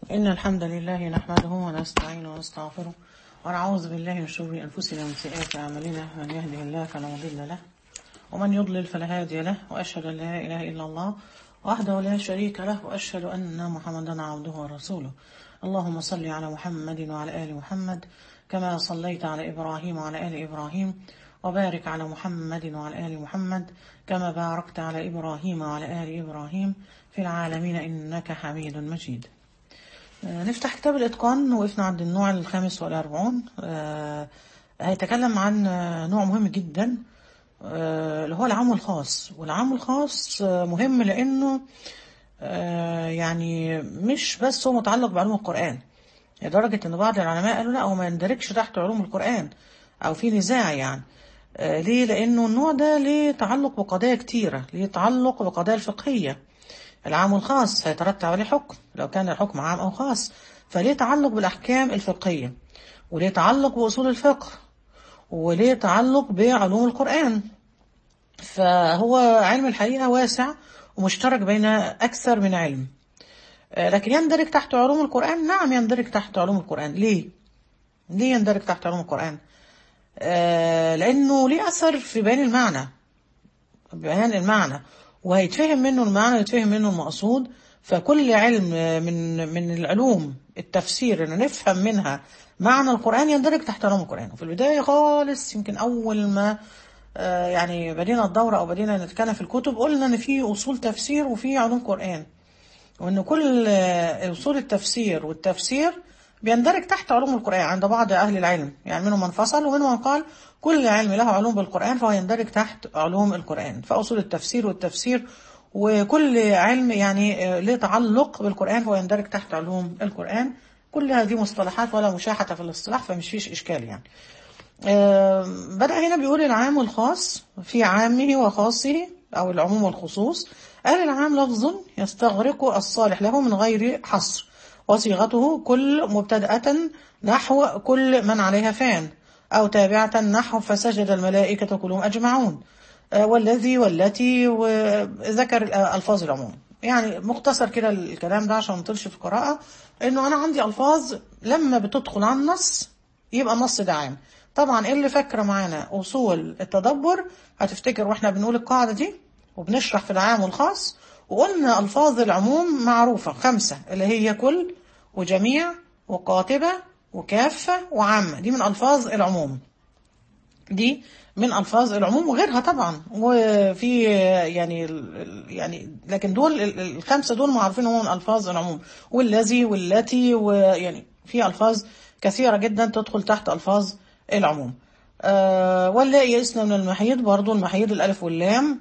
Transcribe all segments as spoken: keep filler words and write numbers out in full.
إن الحمد لله نحمده ونستعينه ونستغفره ونعوذ بالله من شرور أنفسنا ومن سيئات أعمالنا. من يهده الله فلا مضل له ومن يضلل فلا هادي له، وأشهد أن لا إله إلا الله وحده لا شريك له، وأشهد أن محمدا عبده ورسوله. اللهم صل على محمد وعلى آل محمد كما صليت على إبراهيم وعلى آل إبراهيم، وبارك على محمد وعلى آل محمد كما باركت على إبراهيم وعلى آل إبراهيم في العالمين إنك حميد مجيد. نفتح كتاب الإتقان، وقفنا عند النوع الخامس والأربعون. آه هيتكلم عن نوع مهم جدا، آه اللي هو العام والخاص. والعام والخاص آه مهم لأنه آه يعني مش بس هو متعلق بعلوم القرآن، لدرجة أن بعض العلماء قالوا لا، هو ما يندرجش تحت علوم القرآن أو في نزاع يعني. آه ليه؟ لأنه النوع ده ليه تعلق بقضايا كتيرة، ليه تعلق بقضايا الفقهية. العام والخاص هيترتب عليه حكم، لو كان الحكم عام أو خاص، فليه تعلق بالأحكام الفقهية، وليه تعلق بأصول الفقه، وليه تعلق بعلوم القرآن. فهو علم الحقيقة واسع ومشترك بين أكثر من علم. لكن يندرج تحت علوم القرآن؟ نعم يندرج تحت علوم القرآن. ليه؟ ليه يندرج تحت علوم القرآن؟ آه لأنه ليه أثر في بيان المعنى، بيان المعنى، وهيتفهم منه المعنى ويتفهم منه المقصود. فكل علم من من العلوم التفسير ان نفهم منها معنى القرآن يندرج تحت علوم القرآن. وفي البداية خالص، يمكن أول ما آه يعني بدينا الدورة أو بدينا نتكلم في الكتب، قلنا إن في أصول تفسير وفي علوم قرآن، وإن كل آه أصول التفسير والتفسير بيندرج تحت علوم القرآن عند بعض أهل العلم. يعني منهم من فصل ومنهم من قال كل علم له علوم بالقرآن فهو يندرج تحت علوم القرآن. فأصول التفسير والتفسير وكل علم يعني له تعلق بالقرآن فهو يندرج تحت علوم القرآن. كل هذه مصطلحات ولا مشاحة في الاصطلاح، فمش فيش إشكال يعني. بدأ هنا بيقول العام والخاص في عامه وخاصه، أو العموم والخصوص. قال العام لفظ يستغرق الصالح له من غير حصر، وصيغته كل مبتدأة نحو كل من عليها فان، أو تابعة نحو فسجد الملائكة كلهم أجمعون، والذي والتي، وذكر ألفاظ العموم. يعني مختصر كده الكلام ده عشان ما نطلش في القراءة، إنه أنا عندي ألفاظ لما بتدخل على النص يبقى النص ده عام. طبعا اللي فاكرة معانا أصول التدبر هتفتكر واحنا بنقول القاعدة دي وبنشرح في العام والخاص، وقلنا ألفاظ العموم معروفة خمسة، اللي هي كل وجميع وقاطبة وكافة وعامة. دي من ألفاظ العموم، دي من ألفاظ العموم وغيرها طبعا. وفي يعني يعني لكن دول الخمسة دول معروفين هم من ألفاظ العموم، والذي والتي، ويعني في ألفاظ كثيرة جدا تدخل تحت ألفاظ العموم. آه واللائي يئسن من المحيض، برضو المحيض الألف واللام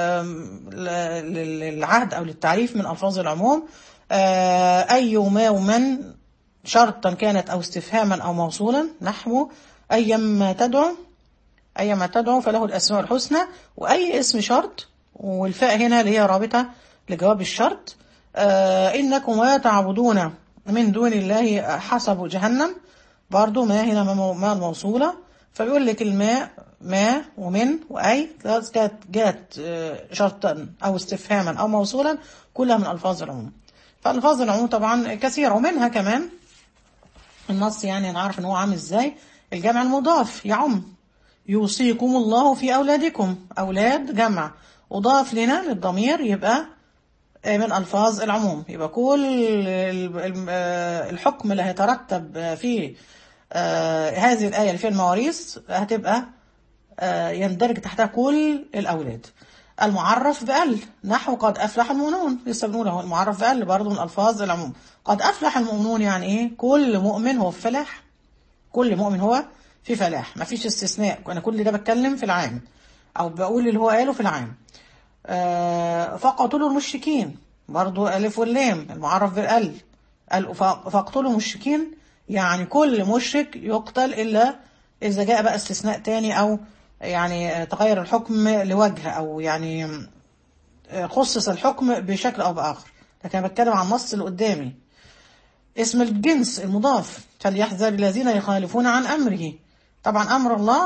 للعهد أو للتعريف من ألفاظ العموم. آه أي وما ومن شرطا كانت أو استفهاما أو موصولا، نحو أيما تدعو، أيما تدعو فله الأسماء الحسنى. وأي اسم شرط، والفاء هنا اللي هي رابطة لجواب الشرط. آه إنكم ما تعبدون من دون الله حسب جهنم، برضو ما هنا ما الموصولة. فبيقول لك الماء ما ومن وأي كانت جات شرطا أو استفهاما أو موصولا، كلها من ألفاظ العموم. فألفاظ العموم طبعا كثيرة، ومنها كمان النص يعني نعرف ان هو عامل ازاي. الجمع المضاف يعم، يوصيكم الله في أولادكم، أولاد جمع أضاف لنا للضمير يبقى من ألفاظ العموم. يبقى كل الحكم اللي هيترتب في هذه الآية اللي في المواريث هتبقى يندرج تحتها كل الأولاد. المعرف بأل، نحو قد أفلح المؤمنون، لسه بنقوله المعرف بأل برضه من ألفاظ العموم. قد أفلح المؤمنون يعني إيه؟ كل مؤمن هو في فلاح، كل مؤمن هو في فلاح، ما فيش استثناء. أنا كل ده بتكلم في العام، أو بقول اللي هو قاله في العام. آه فقتلوا المشركين، برضو ألف واللام المعرف بالأل. فقتلوا المشركين يعني كل مشرك يقتل، إلا إذا جاء بقى استثناء تاني، أو يعني تغير الحكم لوجه، أو يعني خصص الحكم بشكل أو بآخر. لكن أنا بتكلم عن النص اللي قدامي. اسم الجنس المضاف، فليحذر الذين يخالفون عن أمره. طبعا أمر الله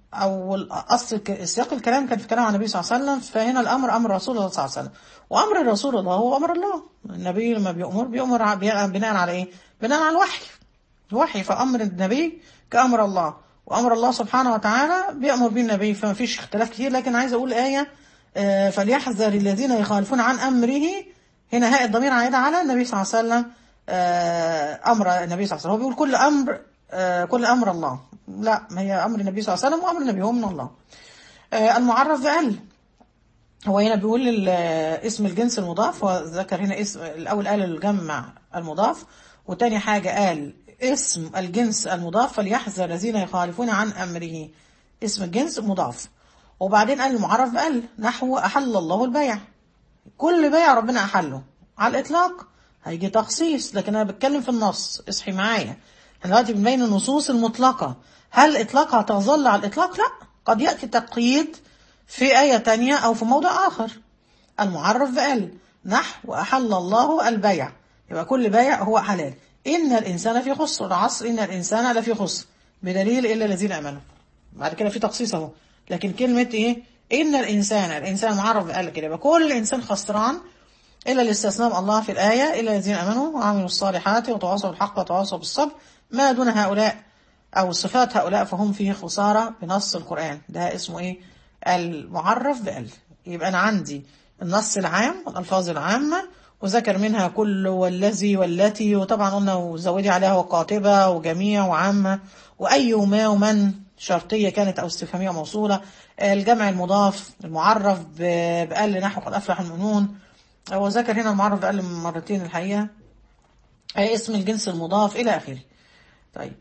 او اصل ك- سياق الكلام كان في كلام عن النبي صلى الله عليه وسلم، فهنا الامر امر رسول الله صلى الله عليه وسلم، وامر رسول الله هو امر الله. النبي لما بيأمر بيأمر ع- بي- بناء على ايه؟ بناء على الوحي. الوحي، فامر النبي كامر الله، وامر الله سبحانه وتعالى بيأمر به النبي، فما فيش اختلاف كتير. لكن عايز اقول ايه، آه، فليحذر الذين يخالفون عن امره. هنا هاء الضمير عائده على النبي صلى الله عليه وسلم. آه، امر النبي صلى الله عليه وسلم، هو بيقول كل امر، آه، كل امر الله. لا، ما هي امر النبي صلى الله عليه وسلم وامر النبي هو من الله. آه، المعرف بأل، هو هنا بيقول ال- اسم الجنس المضاف، وذكر هنا اسم الأول قال الجمع المضاف، وتاني حاجة قال اسم الجنس المضاف، فليحذر الذين يخالفون عن أمره. اسم الجنس مضاف. وبعدين قال المعرف بقال نحو أحل الله البيع، كل بيع ربنا أحله على الإطلاق. هيجي تخصيص، لكن أنا بتكلم في النص، اصحي معايا. احنا دلوقتي بنبين النصوص المطلقة، هل إطلاقها تظل على الإطلاق؟ لا، قد يأتي تقييد في آية تانية أو في موضع آخر. المعرف بقال نحو أحل الله البيع، يبقى كل بيع هو حلال. إن الإنسان في خسر، العصر إن الإنسان لفي خسر، بدليل إلا الذين آمنوا. بعد كده في تخصيص اهو، لكن كلمة إيه؟ إن الإنسان، الإنسان معرف بقال كده، يبقى كل إنسان خسران إلا الاستثناء الله في الآية إلا الذين آمنوا وعملوا الصالحات وتواصوا بالحق وتواصوا بالصبر. ما دون هؤلاء أو صفات هؤلاء فهم فيه خسارة بنص القرآن. ده اسمه إيه؟ المعرف بأل. يبقى أنا عندي النص العام والألفاظ العامة، وذكر منها كل والذي والتي، وطبعا قلنا وزودي عليها وقاطبة وجميع وعامة وأي وما ومن، شرطية كانت أو استفهامية موصولة. الجمع المضاف المعرف ب- بأل نحو قد أفلح المؤمنون. هو ذكر هنا المعرف بأقل من مرتين الحقيقة. آه، اسم الجنس المضاف إلى آخره. طيب،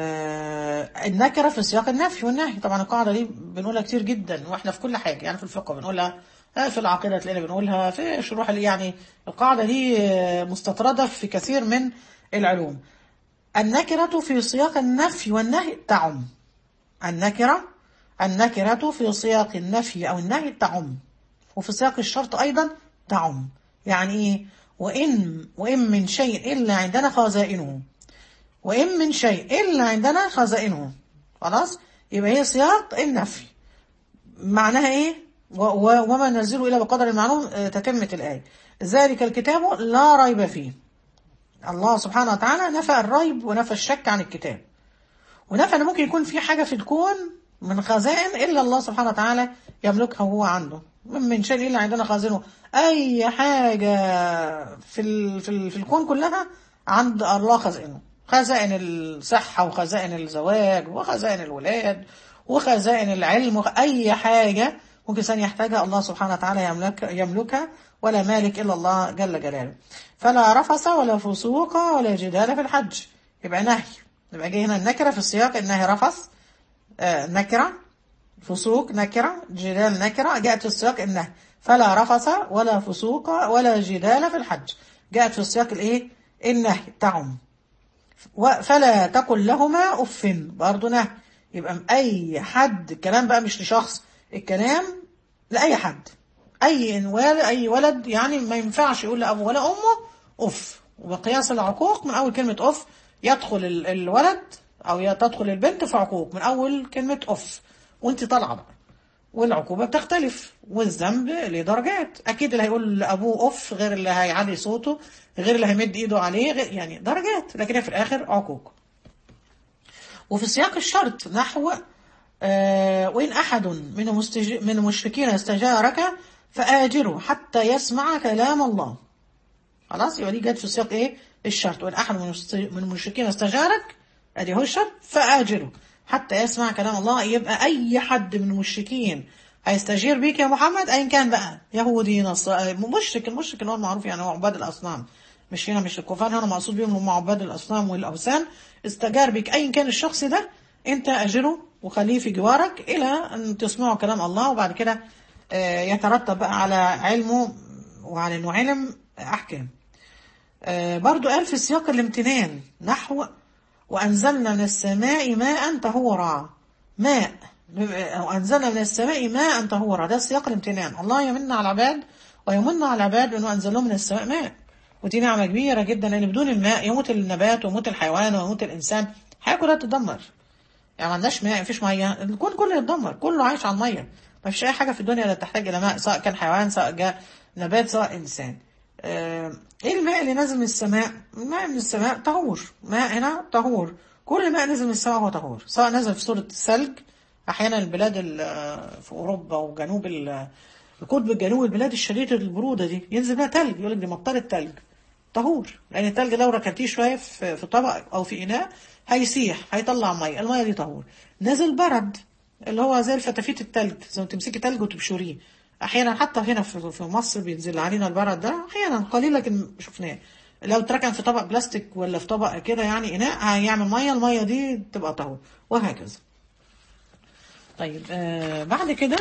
آه النكرة في سياق النفي والنهي، طبعا القاعدة دي بنقولها كتير جدا واحنا في كل حاجة، يعني في الفقه بنقولها، آه في العقيدة تلاقينا بنقولها، في شروح ال- يعني القاعدة دي آه، مستطردة في كثير من العلوم. النكرة في سياق النفي والنهي تعم. النكرة النكرة في سياق النفي أو النهي تعم، وفي سياق الشرط أيضا تعم. يعني إيه؟ وإن وإن من شيء إلا عندنا خزائنه، وإن من شيء إلا عندنا خزائنه. خلاص، يبقى هي سياق النفي. معناها إيه؟ و- و- وما ننزله إلا بقدر المعلوم. آه، تتمة الآية ذلك الكتاب لا ريب فيه. الله سبحانه وتعالى نفى الريب ونفى الشك عن الكتاب، ونفى ان ممكن يكون في حاجه في الكون من خزائن الا الله سبحانه وتعالى يملكها وهو عنده. من من شيء الا عندنا خازنه. اي حاجه في ال في, ال في الكون كلها عند الله خزائنه، خزائن الصحه وخزائن الزواج وخزائن الولاد وخزائن العلم وخ... اي حاجه ممكن انسان يحتاجها الله سبحانه وتعالى يملك يملكها، ولا مالك الا الله جل جلاله. فلا رفث ولا فسوق ولا جدال في الحج. يبقى نهي، يبقى جاي هنا النكرة في السياق النهي رفث، آه نكرة، فسوق نكرة، جدال نكرة، جاءت في السياق النهي. فلا رفث ولا فسوق ولا جدال في الحج، جاءت في السياق الايه؟ النهي تعم. و- فلا تقل لهما اف، برضه نهي. يبقى اي حد، الكلام بقى مش لشخص، الكلام لاي حد، اي ولد اي ولد يعني ما ينفعش يقول لابوه ولا امه اف. وبقياس العقوق من اول كلمه اف يدخل ال- الولد او ي- تدخل البنت في عقوق من اول كلمه اف، وانت طالعه بقى. والعقوبه بتختلف، والذنب له درجات. اكيد اللي هيقول لابوه اف غير اللي هيعلي صوته غير اللي هيمد ايده عليه غير، يعني درجات، لكن هي في الاخر عقوق. وفي سياق الشرط نحو آه وإن أحد من المستج... من المشركين استجارك فآجره حتى يسمع كلام الله. خلاص، يبقى دي جت في سياق إيه؟ الشرط. وإن أحد من المست- من المشركين استجارك، أدي هو الشرط، فآجره حتى يسمع كلام الله. يبقى أي حد من المشركين هيستجير بيك يا محمد، أيا كان بقى، يهودي نصارى مشرك. المشرك اللي هو المعروف يعني هو عباد الأصنام، مش هنا مش الكفار، هنا مقصود بيهم هم عباد الأصنام والأوثان. استجار بك أيا كان الشخص ده، أنت أجره وخليه في جوارك إلى أن تسمعوا كلام الله، وبعد كده آه، يترتب بقى على علمه وعلى إنه علم أحكام. آه، برضو قال في سياق الامتنان نحو وأنزلنا من السماء ماء طهورا. ماء، وأنزلنا من السماء ماء طهورا، ده سياق الامتنان. الله يمن على العباد ويمن على العباد بأنه أنزل لهم من السماء ماء، ودي نعمة كبيرة جدا، لأن بدون الماء يموت النبات ويموت الحيوان ويموت الإنسان، الحياة كلها تدمر. يعني ما عندناش ماء، مفيش ميه، الكون كله يتدمر، كله عايش على الميه. ما فيش اي حاجه في الدنيا لا تحتاج الى ماء، سواء كان حيوان سواء جاء نبات سواء انسان. آه، ايه الماء اللي نازل من السماء؟ الماء من السماء طهور، ماء هنا طهور. كل ماء نزل من السماء هو طهور، سواء نزل في صورة ثلج. احيانا البلاد ال- في اوروبا وجنوب ال- القطب الجنوبي، البلاد الشديدة البرودة دي ينزل بها ثلج، يقول لك دي مطرة ثلج. طهور، لان الثلج لو ركنتيه شوية في في طبق او في اناء هيسيح، هيطلع ميه، الميه دي طهور. نزل برد اللي هو زي الفتافيت التلج، زي ما تمسكي تلج وتبشريه. احيانا حتى هنا في في مصر بينزل علينا البرد ده احيانا قليل لكن شفناه. لو اتركن في طبق بلاستيك ولا في طبق كده يعني اناء هيعمل ميه، الميه دي تبقى طهور، وهكذا. طيب آه بعد كده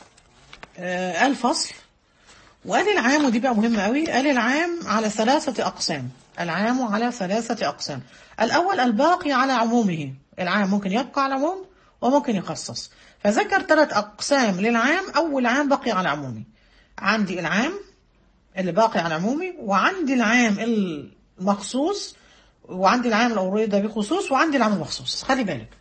آه قال فصل، وقال العام، ودي بقى مهمة قوي، قال العام على ثلاثة أقسام. العام على ثلاثة أقسام. الأول الباقي على عمومه، العام ممكن يبقى على العموم وممكن يخصص. فذكر ثلاث أقسام للعام. أول عام بقي على عمومي، عندي العام اللي باقي على عمومي، وعندي العام المخصوص، وعندي العام الأوريد بخصوص، وعندي العام المخصوص. خلي بالك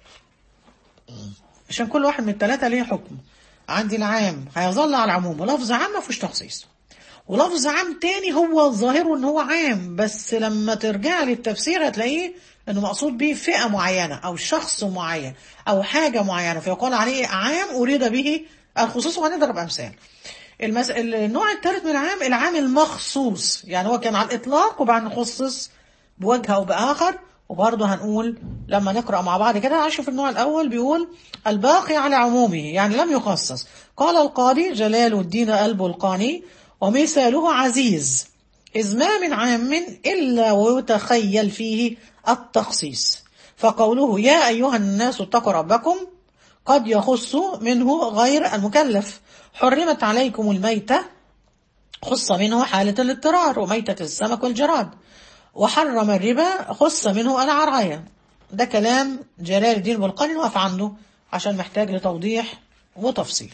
عشان كل واحد من الثلاثة ليه حكم. عندي العام هيظل على العموم ولفظ عام ما فيهوش تخصيص، ولفظ عام تاني هو ظاهره ان هو عام، بس لما ترجع للتفسير هتلاقيه انه مقصود به فئة معينة او شخص معين او حاجة معينة، فيقال عليه عام اريد به الخصوص. وهنضرب امثال. المس... النوع الثالث من العام العام المخصوص، يعني هو كان على الاطلاق وبعد خصص بوجه او باخر. وبرضه هنقول لما نقرأ مع بعض كده هنشوف النوع الأول بيقول الباقي على عمومه، يعني لم يخصص. قال القاضي جلال الدين البلقاني ومثاله عزيز، إذ ما من عام إلا ويتخيل فيه التخصيص. فقوله يا أيها الناس اتقوا ربكم قد يخص منه غير المكلف. حرمت عليكم الميتة، خص منه حالة الاضطرار وميتة السمك والجراد. وحرم الربا، خص منه العراية. ده كلام جلال الدين البلقاني، نقف عنده عشان محتاج لتوضيح وتفصيل.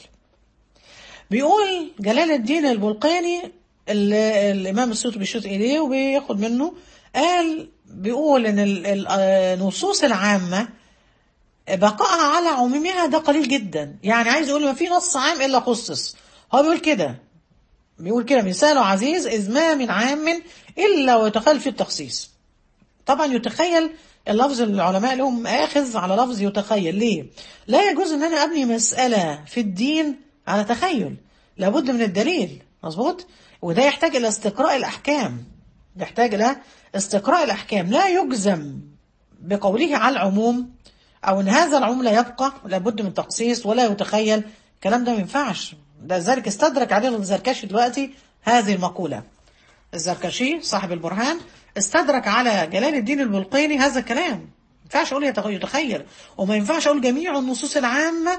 بيقول جلال الدين البلقاني، الإمام السيوطي بيشوط إليه وبياخد منه، قال بيقول إن النصوص العامة بقائها على عمومها ده قليل جدا. يعني عايز يقول ما في نص عام إلا خصص. هو بيقول كده، بيقول كده مثاله عزيز، إذ ما من عام إلا ويتخيل في التخصيص. طبعا يتخيل اللفظ العلماء لهم آخذ على لفظ يتخيل. ليه؟ لا يجوز أن أنا أبني مسألة في الدين على تخيل، لابد من الدليل. مظبوط؟ وده يحتاج إلى استقراء الأحكام، يحتاج إلى استقراء الأحكام. لا يجزم بقوله على العموم أو أن هذا العموم لا يبقى، لابد من تخصيص ولا يتخيل. الكلام ده ما ينفعش. ده ذلك استدرك عليه الزركشي دلوقتي هذه المقولة. الزركشي صاحب البرهان استدرك على جلال الدين البلقيني هذا الكلام. ما ينفعش اقول يتخيل، وما ينفعش اقول جميع النصوص العامة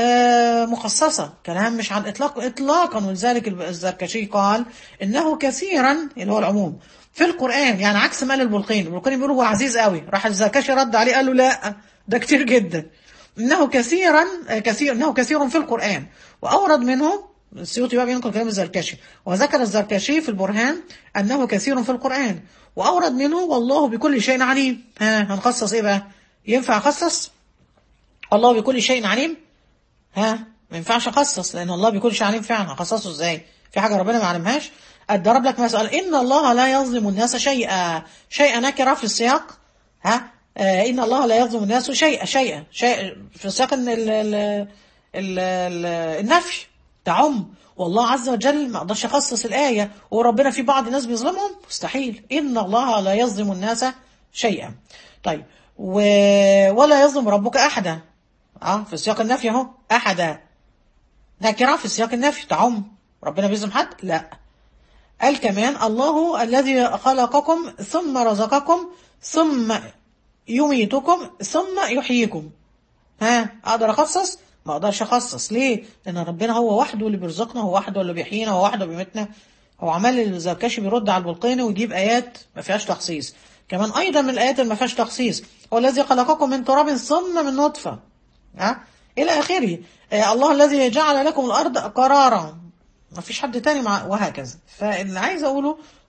مخصصة. كلام مش على الاطلاق اطلاقا. ولذلك الزركشي قال انه كثيرا، اللي هو العموم في القرآن، يعني عكس ما قال البلقيني. البلقيني بيقول هو عزيز قوي، راح الزركشي رد عليه قال له لا ده كتير جدا. انه كثيرا كثير انه كثير في القرآن، واورد منه السيوطي بقى بينقل كلام الزركشي، وذكر الزركشي في البرهان انه كثير في القرآن، واورد منه والله بكل شيء عليم. ها هنخصص ايه بقى؟ ينفع اخصص الله بكل شيء عليم؟ ها ما ينفعش اخصص، لان الله بكل شيء عليم فعلا. هخصصه ازاي؟ في حاجه ربنا ما علمهاش؟ اضرب لك مثلا، ان الله لا يظلم الناس شيئا. شيئا نكره في السياق. ها آه ان الله لا يظلم الناس شيئا شيئا شيء في سياق ال ال ال ال النفي تعم. والله عز وجل ما اقدرش اخصص الايه وربنا في بعض الناس بيظلمهم، مستحيل. ان الله لا يظلم الناس شيئا. طيب و... ولا يظلم ربك احدا. اه في سياق النفي اهو، احدا نكره في سياق النفي تعم. ربنا بيظلم حد؟ لا. قال كمان الله الذي خلقكم ثم رزقكم ثم يميتكم ثم يحييكم. ها اقدر اخصص؟ ما اقدرش اخصص. ليه؟ لان ربنا هو وحده اللي بيرزقنا، هو وحده اللي بيحيينا، هو وحده بيميتنا. هو عمال الزركشي بيرد على البلقيني ويجيب ايات ما فيهاش تخصيص. كمان ايضا من الايات اللي ما فيهاش تخصيص هو الذي خلقكم من تراب ثم من نطفه، ها الى اخره. آه الله الذي جعل لكم الارض قرارا، ما فيش حد تاني مع، وهكذا. فاللي عايز اقوله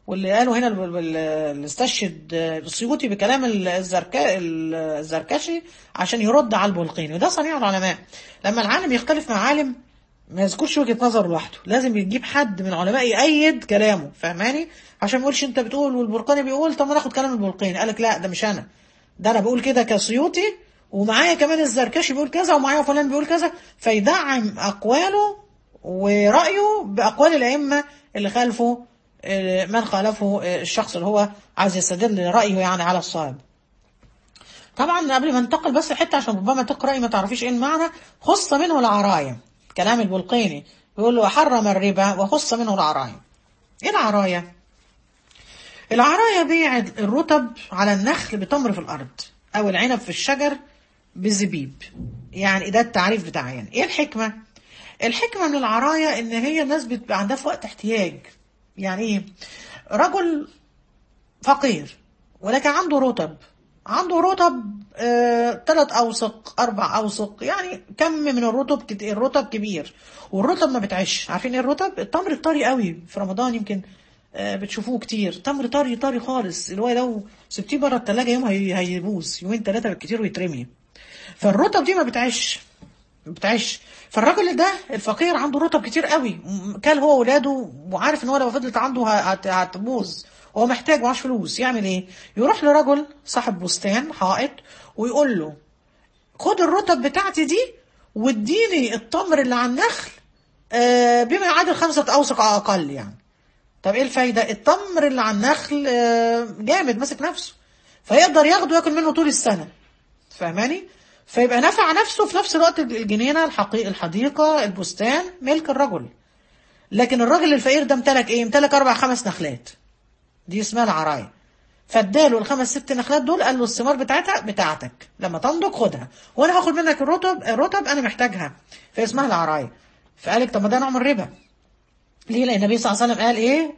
واللي قالوا هنا ال- ال- اللي استشهد السيوطي بكلام الزركا الزركشي عشان يرد على البلقيني، وده صنيع العلماء. لما العالم يختلف مع عالم ما يذكرش وجهة نظره لوحده، لازم يجيب حد من العلماء يأيد كلامه، فهماني؟ عشان ما يقولش انت بتقول والبرقاني بيقول طب ما ناخد كلام البلقيني. قالك لا، ده مش انا، ده انا بقول كده كسيوطي، ومعايا كمان الزركشي بيقول كذا، ومعايا فلان بيقول كذا، فيدعم اقواله ورأيه بأقوال الأئمة اللي خالفوا آه، من خالفه آه، الشخص اللي هو عايز يستدل رأيه يعني على الصواب. طبعا قبل ما ننتقل بس حتة عشان ربما تقرأي ما تعرفيش ايه المعنى. خص منه العراية، كلام البلقيني بيقول له حرم الربا وخص منه العراية. ايه العراية؟ العراية بيع الرطب على النخل بتمر في الأرض، أو العنب في الشجر بزبيب. يعني ده التعريف بتاعها. يعني ايه الحكمة؟ الحكمة من العراية ان هي الناس بتبقى عندها في وقت احتياج. يعني ايه؟ رجل فقير ولكن عنده رطب، عنده رطب آه، ثلاث اوسق اربع اوسق، يعني كم من الرطب كت- الرطب كبير، والرطب ما بتعيش. عارفين ايه الرطب؟ التمر الطري قوي في رمضان يمكن آه، بتشوفوه كتير، تمر طري طري خالص، اللي هو لو سبتيه بره التلاجة يوم هي- هيبوظ، يومين ثلاثة بالكتير ويترمي. فالرطب دي ما بتعيش، ما بتعيش. فالراجل ده الفقير عنده رطب كتير قوي، م- كل هو ولاده، وعارف ان هو لو فضلت عنده ه- هت- هتبوظ، هو محتاج معاش فلوس. يعمل ايه؟ يروح لرجل صاحب بستان حائط ويقول له خد الرطب بتاعتي دي واديني التمر اللي على النخل آه، بما يعادل خمسة أوسق أقل يعني. طب ايه الفايدة؟ التمر اللي على النخل آه، جامد ماسك نفسه، فيقدر ياخده وياكل منه طول السنة، فاهماني؟ فيبقى نفع نفسه في نفس الوقت، الجنينة الحقيقة الحديقة البستان ملك الرجل. لكن الراجل الفقير ده امتلك ايه؟ امتلك اربع خمس نخلات، دي اسمها العراية. فاداله الخمس ست نخلات دول، قال له الثمار بتاعتها بتاعتك، لما تنضج خدها، وانا هاخد منك الرطب، الرطب انا محتاجها، فاسمها العراية. فقالك طب ما ده نوع من الربا. ليه؟ لان النبي صلى الله عليه وسلم قال ايه؟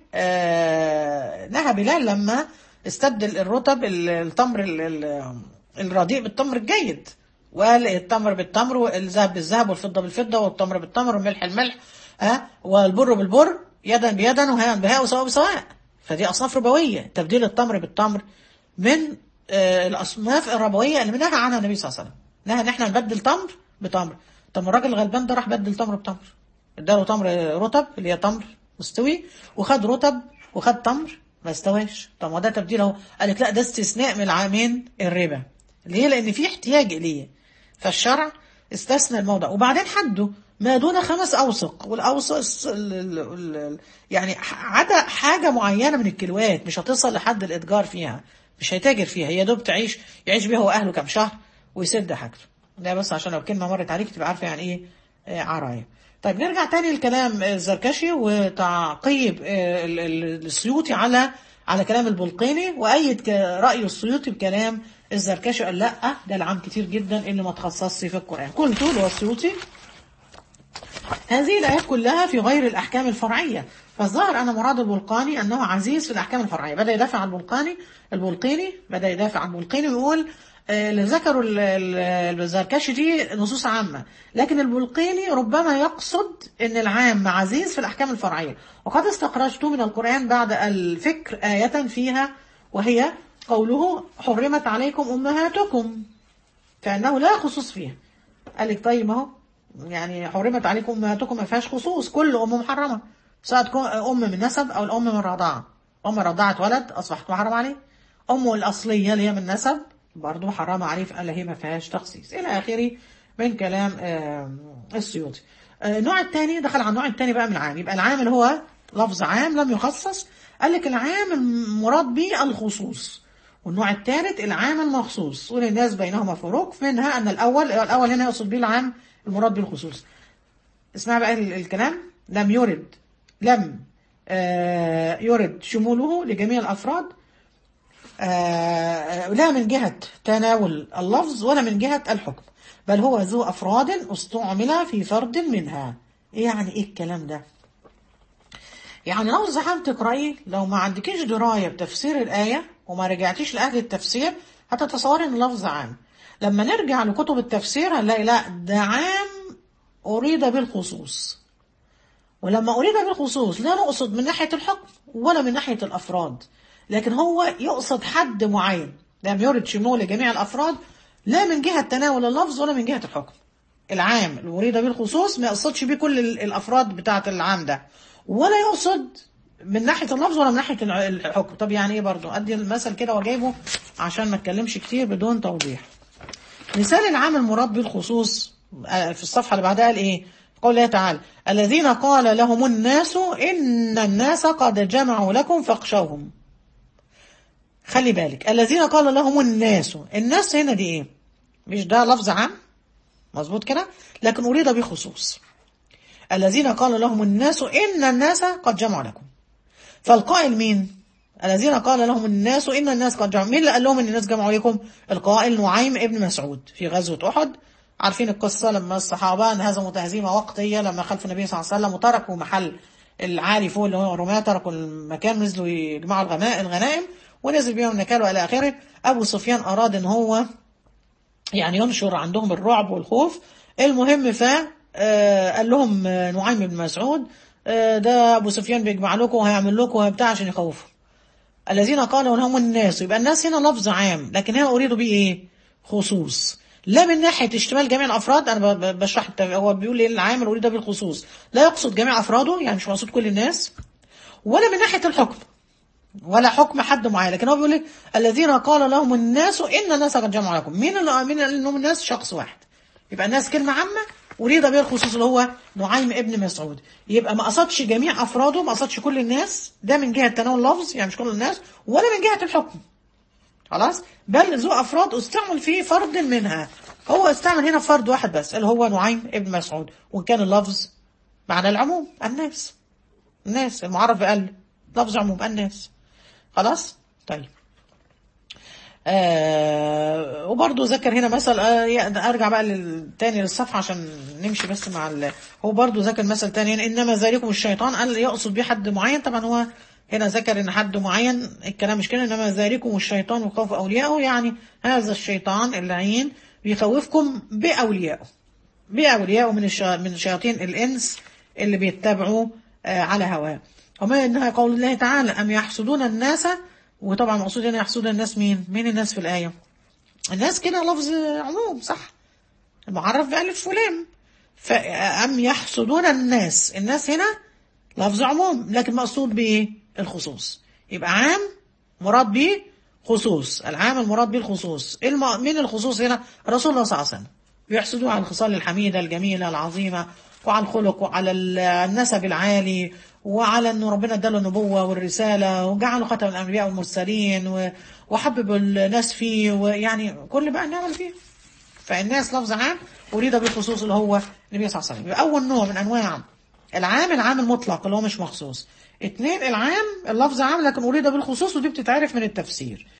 آه نهى بلال لما استبدل الرطب ال- التمر ال- ال- الرديء بالتمر الجيد، وقال التمر بالتمر والذهب بالذهب والفضة بالفضة والتمر بالتمر والملح الملح، ها، والبر بالبر، يدا بيدا وهاء بهاء وسواء بسواء. فدي اصناف ربويه، تبديل التمر بالتمر من آه الاصناف الربويه اللي نهى عنها النبي صلى الله عليه وسلم. نهى ان احنا نبدل تمر بتمر. طب الراجل الغلبان ده راح بدل تمر بتمر، اداله تمر رطب اللي هي تمر مستوي، وخد رطب وخد تمر ما استواش. طب ما ده تبديل اهو. قالك لا، ده استثناء من العامين الربا. ليه؟ لان في احتياج اليه، فالشرع استثنى الموضع. وبعدين حده ما دون خمس اوسق، والاوسق ال- ال- ال- ال- يعني عدا حاجه معينه من الكيلوات، مش هتصل لحد الاتجار فيها، مش هيتاجر فيها، هي دوب تعيش، يعيش بيها هو واهله كام شهر ويسد حاجته. ده بس عشان لو كلمه مرت عليك تبقى عارفه يعني ايه آه، عرايه. طيب نرجع تاني لكلام الزركشي وتعقيب آه، ال- ال- السيوطي على على كلام البلقيني، وأيد ك- رأي السيوطي بكلام الزركشي، قال لا، ده العام كتير جدا اللي ما تخصصش في القرآن. قلت له السيوطي هذه الآيات كلها في غير الأحكام الفرعية، فالظاهر أن مراد البلقاني أنه عزيز في الأحكام الفرعية. بدأ يدافع عن البلقاني البلقيني بدأ يدافع عن البلقيني ويقول آه، اللي ذكروا ال- ال- الزركشي دي نصوص عامة، لكن البلقيني ربما يقصد أن العام عزيز في الأحكام الفرعية. وقد استخرجت من القرآن بعد الفكر آية فيها، وهي قوله حرمت عليكم أمهاتكم، فإنه لا خصوص فيها. قال لك طيب اهو، يعني حرمت عليكم امهاتكم ما فيهاش خصوص، كل ام محرمه، سواء تكون ام من نسب او الام من رضاعه. ام رضعت ولد اصبحت محرم عليه، امه الاصليه اللي هي من نسب برضه محرمه عليه، فقال هي ما فيهاش تخصيص الى اخره من كلام آه، السيوطي. آه، النوع الثاني دخل على النوع الثاني بقى من العام. يبقى العام اللي هو لفظ عام لم يخصص، قال لك العام المراد به الخصوص. والنوع الثالث العام المخصوص، وللناس بينهما فروق، منها ان الاول الاول هنا يقصد به العام المراد به الخصوص. اسمع بقى ال- الكلام. لم يرد لم آه يرد شموله لجميع الافراد، آه لا من جهة تناول اللفظ ولا من جهة الحكم، بل هو ذو افراد استعمل في فرد منها. ايه يعني ايه الكلام ده؟ يعني لو زحمت تقرأي، لو ما عندكيش دراية بتفسير الآية وما رجعتيش لأهل التفسير، هتتصوري ان اللفظ عام. لما نرجع لكتب التفسير هنلاقي لا، ده عام أريد بالخصوص. ولما أريد بالخصوص لا نقصد من ناحية الحكم ولا من ناحية الأفراد، لكن هو يقصد حد معين، لم يرد شمول جميع الأفراد لا من جهة تناول اللفظ ولا من جهة الحكم. العام اللي أريد بالخصوص ما يقصدش بيه كل الأفراد بتاعة العام ده، ولا يقصد من ناحية اللفظ ولا من ناحية الحكم. طب يعني ايه برضو؟ ادي المثل كده وجايبه عشان ما اتكلمش كتير بدون توضيح. مثال العام المراد بالخصوص في الصفحة اللي بعدها قال ايه؟ قول الله تعالى: الذين قال لهم الناس إن الناس قد جمعوا لكم فاخشوهم. خلي بالك، الذين قال لهم الناس، الناس هنا دي ايه؟ مش ده لفظ عام مظبوط كده، لكن أريد به خصوص. الذين قال لهم الناس إن الناس قد جمعوا لكم، فالقائل مين؟ الذين قال لهم الناس إن الناس قد جمعوا. مين اللي قال لهم إن الناس جمعوا لكم؟ القائل نعيم ابن مسعود في غزوة أحد. عارفين القصة لما الصحابة انهزموا تهزيمة وقتية لما خلفوا النبي صلى الله عليه وسلم وتركوا محل العالي فوق اللي هو رماة، تركوا المكان، نزلوا يجمعوا الغنائم الغنائم ونزل بيهم النكال وإلى آخره. أبو سفيان أراد إن هو يعني ينشر عندهم الرعب والخوف. المهم ف قال لهم نعيم بن مسعود ده أبو سفيان بيجمع لكم وهيعمل لكم وبتاع عشان يخوفوا. الذين قالوا لهم الناس، يبقى الناس هنا لفظ عام، لكن هنا أريد به إيه؟ خصوص. لا من ناحية اشتمال جميع الأفراد، أنا بشرح هو بيقول إيه العام اللي أريد به الخصوص، لا يقصد جميع أفراده يعني مش مقصود كل الناس، ولا من ناحية الحكم ولا حكم حد معين، لكن هو بيقول لك الذين قال لهم الناس إن الناس قد جمعوا لكم. مين اللي مين اللي هم الناس؟ شخص واحد. يبقى الناس كلمة عامة أريد بها الخصوص اللي هو نعيم ابن مسعود. يبقى ما قصدش جميع أفراده، ما قصدش كل الناس، ده من جهة تناول اللفظ يعني مش كل الناس، ولا من جهة الحكم خلاص، بل ذو أفراد استعمل فيه فرد منها. هو استعمل هنا فرد واحد بس اللي هو نعيم ابن مسعود، وإن كان اللفظ معنى العموم، الناس الناس المعرف بقال لفظ عموم الناس خلاص. طيب آه وبرضه ذكر هنا مثل، آه ارجع بقى تاني للصفحه عشان نمشي بس مع ال... هو برضه ذكر مثل تاني هنا: انما ذلكم الشيطان. قال يقصد بيه حد معين، طبعا هو هنا ذكر ان حد معين، الكلام مش كده. انما ذلكم الشيطان يخوف اولياءه، يعني هذا الشيطان اللعين بيخوفكم باوليائه باوليائه من الش... من شياطين الانس اللي بيتبعوا آه على هواه. وما انها قول الله تعالى: ام يحسدون الناس. وطبعا مقصود هنا يحسدون الناس مين؟ مين الناس في الآية؟ الناس كده لفظ عموم صح، المعرف بألف ولام. فأم يحسدون الناس، الناس هنا لفظ عموم لكن مقصود بإيه؟ الخصوص. يبقى عام مراد به خصوص، العام المراد به الخصوص. الم... من الخصوص هنا رسول الله صلى الله عليه وسلم، بيحسدون على الخصال الحميدة الجميلة العظيمة، وعلى الخلق وعلى النسب العالي، وعلى أنه ربنا اداله النبوة والرسالة وجعله ختم الأنبياء والمرسلين وحبب الناس فيه، ويعني كل بقى نعمل فيه. فالناس لفظ عام أريد بالخصوص اللي هو النبي صلى الله عليه وسلم. أول نوع من أنواع العام العام المطلق اللي هو مش مخصوص. اثنين العام اللفظ عام لكن أريد بالخصوص، ودي بتتعرف من التفسير.